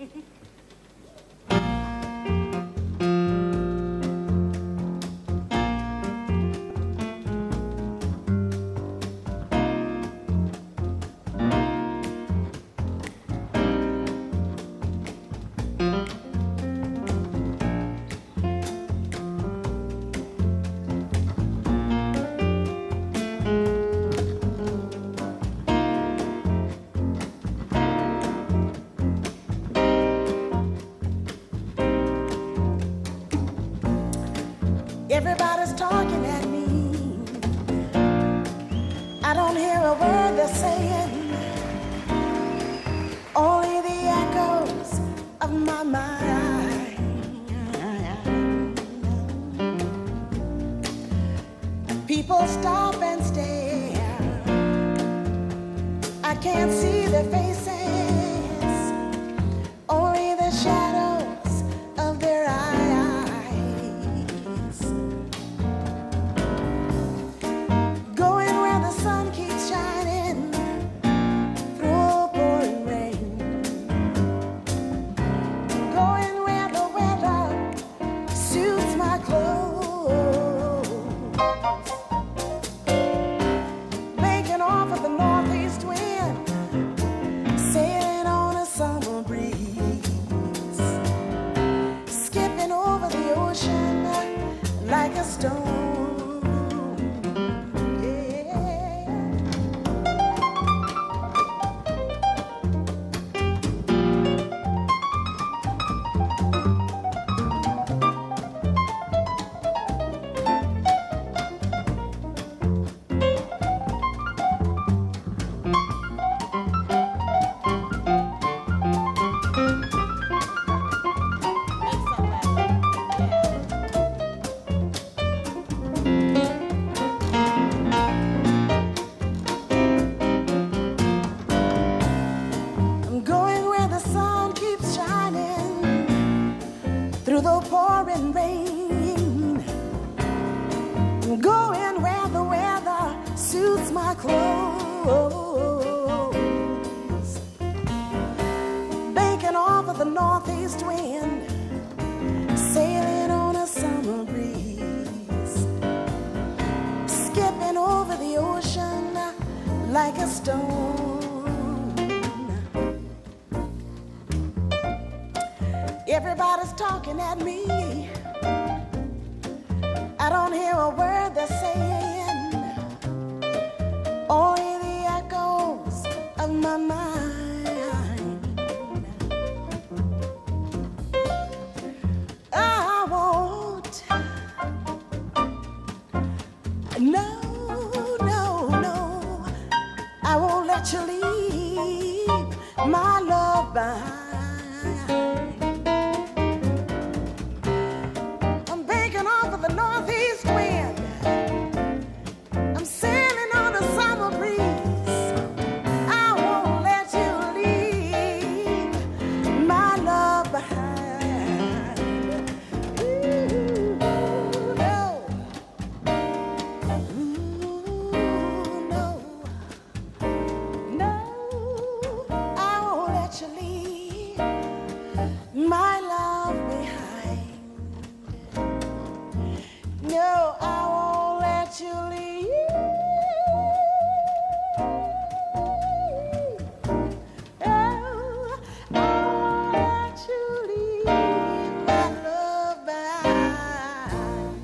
Everybody's talking at me. I don't hear a word they're saying, only the echoes of my mind. People stop and stare. I can't see their faces, only the shadows of their eyes. Like a stone. Through the pouring rain, going where the weather suits my clothes, banking off of the northeast wind, sailing on a summer breeze, skipping over the ocean like a stone. Everybody's talking at me. I don't hear a word they're saying, only the echoes of my mind. I won't, no, I won't let you leave my love behind. My love behind. No, I won't let you leave. Oh, I won't let you leave my love behind.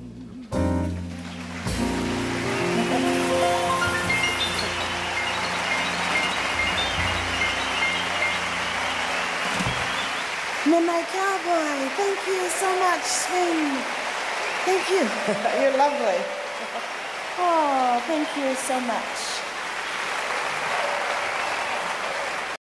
Midnight Cowboy, thank you so much, Swing. Thank you. You're lovely. Oh, thank you so much.